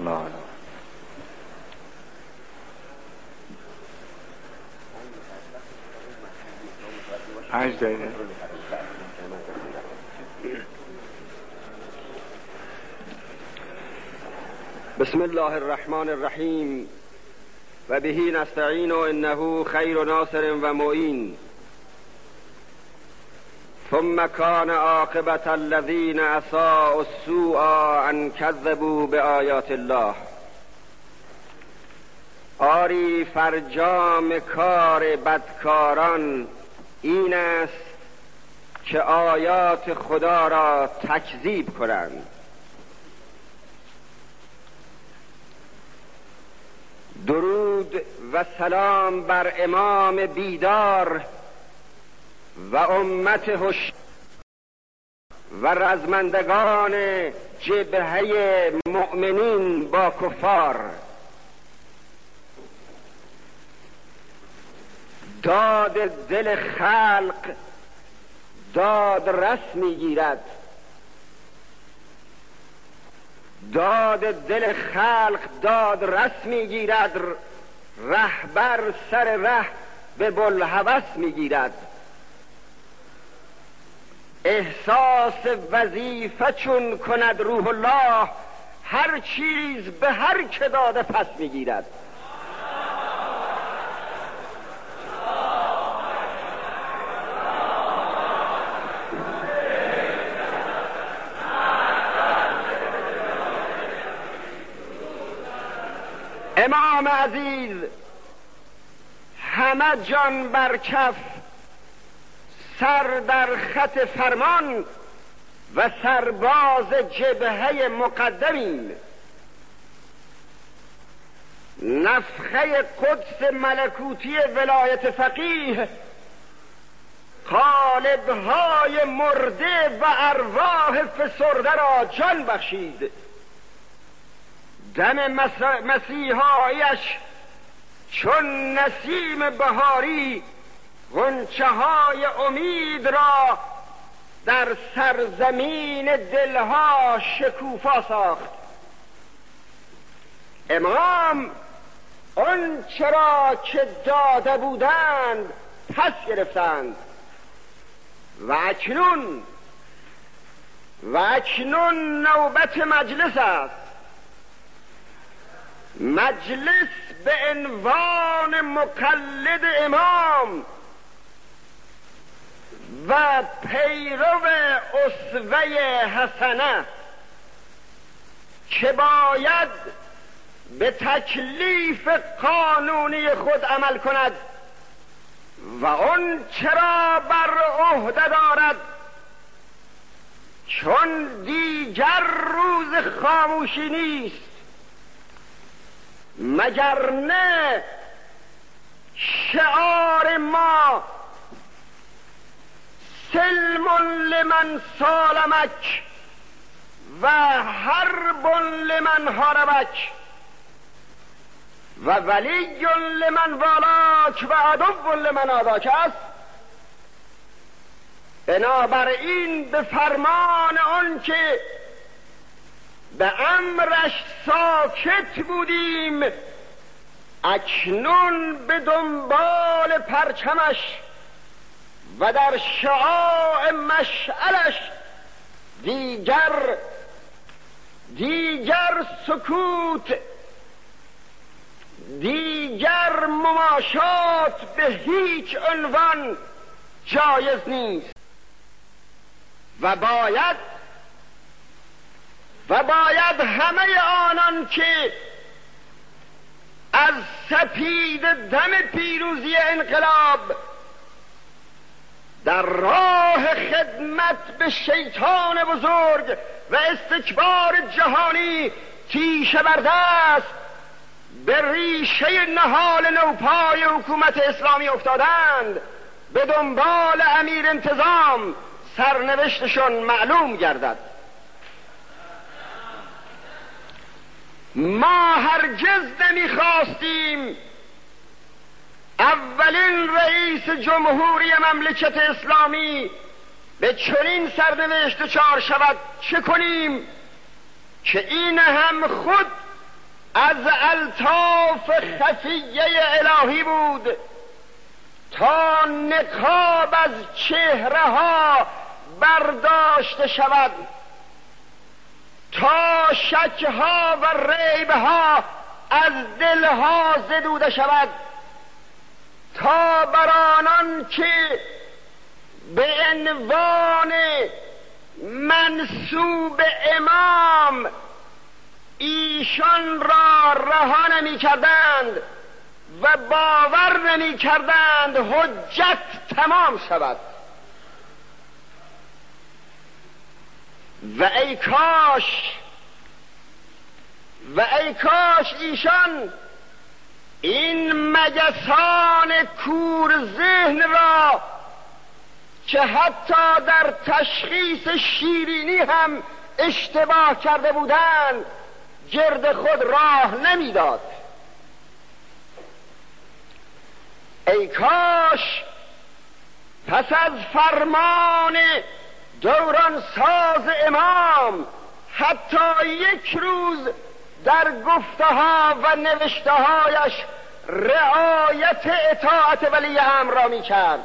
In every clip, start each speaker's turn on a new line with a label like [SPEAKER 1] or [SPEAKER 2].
[SPEAKER 1] نه پنج دقیقه.
[SPEAKER 2] بسم الله الرحمن الرحیم و به نستعین انه خیر ناصر و معین. ثم کان عاقبة الذین اساءوا السوء ان کذبوا بآیات الله. آری فرجام کار بدکاران این است که آیات خدا را تکذیب کنند. درود و سلام بر امام بیدار و امت هوشیار و رزمندگان جبهه مؤمنین با کفار. داد دل خلق داد رس میگیرد، داد دل خلق داد رس میگیرد، رهبر سر ره به بوالهوس میگیرد. احساس وظیفه چون کند روح الله، هر چیز به هر که داده پس میگیرد. امام عزیز همه جان بر کف، سر در خط فرمان و سرباز جبهه مقدمین. نفخه قدس ملکوتی ولایت فقیه قالب‌های مرده و ارواح فسرده را جان بخشید. دم مسیحایش چون نسیم بهاری غنچه های امید را در سرزمین دلها شکوفا ساخت. امام آن چرا که داده بودند پس گرفتند و اکنون نوبت مجلس است. مجلس به عنوان مقلد امام و پیرو اسوه حسنه که باید به تکلیف قانونی خود عمل کند و اون چرا بر عهده دارد، چون دیگر روز خاموشی نیست مگر نه شعار ما سلم لمن سالمک و حرب لمن حاربک و ولی لمن والاک و عدو لمن عاداک است. بنابراین به فرمان آن که به امرش ساکت بودیم، اکنون به دنبال پرچمش و در شعاع مشعلش دیگر سکوت، دیگر مماشات به هیچ عنوان جایز نیست و باید همه آنان که از سپید دم پیروزی انقلاب در راه خدمت به شیطان بزرگ و استکبار جهانی تیشه بر دست به ریشه نهال نوپای حکومت اسلامی افتادند، به دنبال امیر انتظام سرنوشتشون معلوم گردد. ما هرگز نمیخواستیم اولین رئیس جمهوری مملکت اسلامی به چنین سرنوشت دچار شود. چه کنیم که این هم خود از الطاف خفیه الهی بود تا نقاب از چهره ها برداشته شود، تا شکها و ریبها از دلها زدوده شود، تا بر آنان که به عنوان منسوب امام ایشان را رها نمی کردند و باور نمی کردند حجت تمام شود. و ای کاش ایشان این مگسان کور ذهن را که حتی در تشخیص شیرینی هم اشتباه کرده بودند گرد خود راه نمیداد. ای کاش پس از فرمان دوران ساز امام حتی یک روز در گفته‌ها و نوشته‌هایش رعایت اطاعت ولی امر را می‌کرد.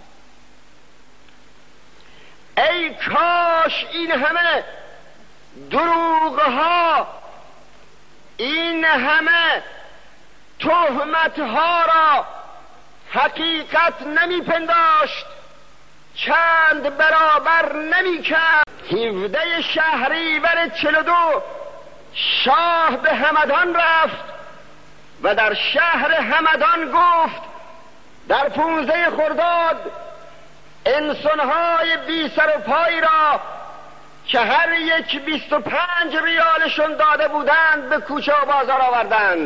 [SPEAKER 2] ای کاش این همه دروغ‌ها، این همه تهمت‌ها را حقیقت نمی‌پنداشت، چند برابر نمی‌کرد. 17 شهریور 42 شاه به همدان رفت و در شهر همدان گفت در 15 خرداد انسان‌های بی سر و پایی را که هر یک 25 ریالشون داده بودند به کوچه و بازار آوردند.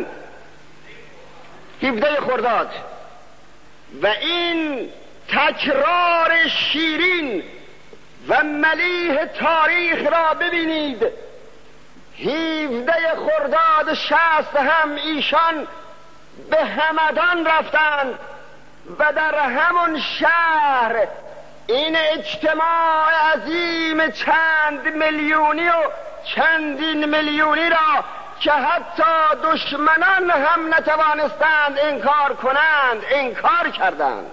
[SPEAKER 2] 17 خرداد. و این تکرار شیرین و ملیح تاریخ را ببینید. 17 خرداد 60 هم ایشان به همدان رفتند و در همون شهر این اجتماع عظیم چند میلیونی و چندین میلیونی را که حتی دشمنان هم نتوانستند انکار کنند انکار کردند.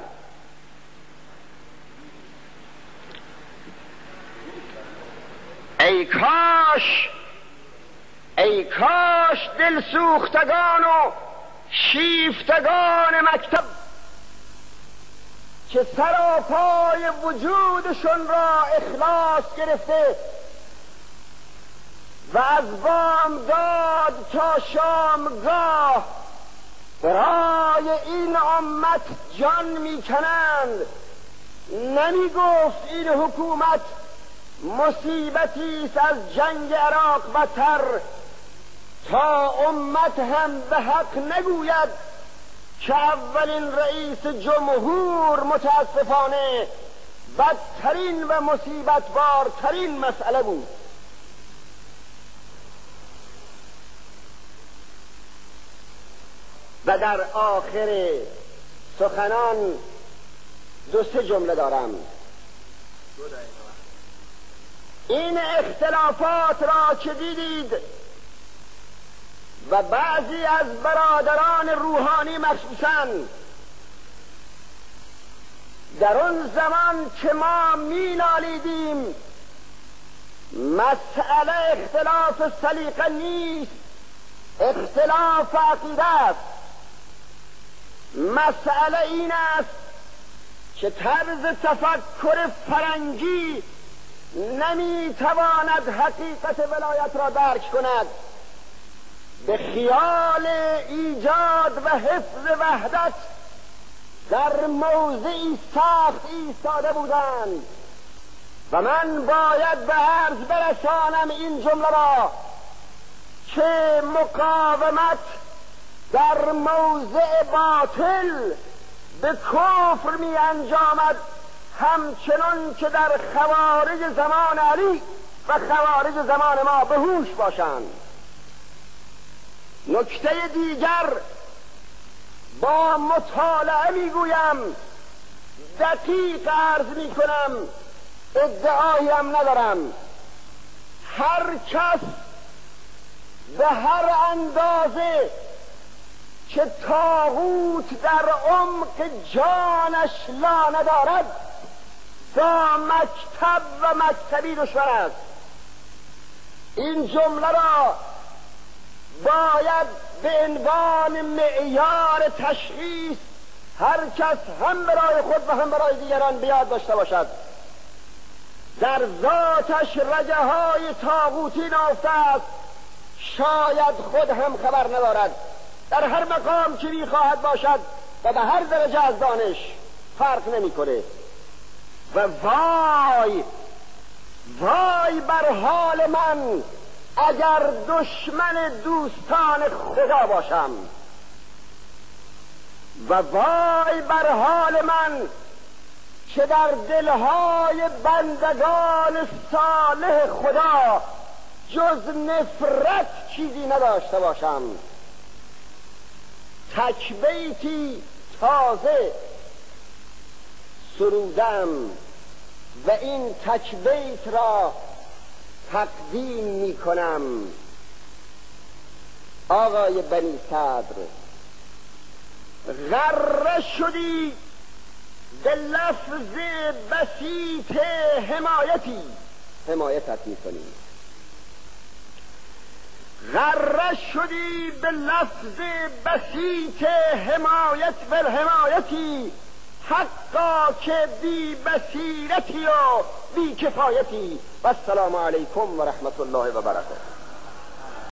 [SPEAKER 2] ای کاش دلسوختگان و شیفتگان مکتب که سراپای وجودشون را اخلاص گرفته و از بامداد تا شامگاه برای این امت جان میکنند، نمی گفت این حکومت مصیبتی است از جنگ عراق بدتر تا امت هم به حق نگوید که اولین رئیس جمهور متاسفانه بدترین و مصیبت بارترین مسئله بود. و در آخر سخنان 2-3 جمله دارم. این اختلافات را که دیدید و بعضی از برادران روحانی مخصوصاً در اون زمان که ما مینالیدیم مسئله اختلاف سلیقه نیست، اختلاف عقیده است. مسئله این است که طرز تفکر فرنگی نمیتواند حقیقت ولایت را درک کند. به خیال ایجاد و حفظ وحدت در موضعی سخت ایستاده بودند و من باید به عرض برسانم این جمله را که مقاومت در موضع باطل به کفر می انجامد، همچنان که در خوارج زمان علی و خوارج زمان ما به هوش باشند. نکته دیگر با مطالعه میگویم، دقیق عرض میکنم، ادعایی هم ندارم. هر کس به هر اندازه که طاغوت در عمق جانش لا ندارد با مکتب و مکتبی دشمن است. این جمله را باید به عنوان معیار تشخیص هر کس هم برای خود و هم برای دیگران بیاد داشته باشد. در ذاتش رگه های طاغوتی نهفته است، شاید خود هم خبر ندارد. در هر مقام که می‌خواهد باشد و به هر درجه از دانش فرق نمی‌کنه. و وای بر حال من اگر دشمن دوستان خدا باشم، و وای بر حال من که در دلهای بندگان صالح خدا جز نفرت چیزی نداشته باشم. تک بیتی تازه سرودم و این تک بیت را تقدیم می کنم. آقای بنی صدر، غره شدی به لفظ بسیط حمایتی، حمایتت می کنی. غره شدی به لفظ بسیط حمایت بالحمایتی، حقا که بی بصیرتی و بی کفایتی. و السلام علیکم و رحمت الله و برکاته.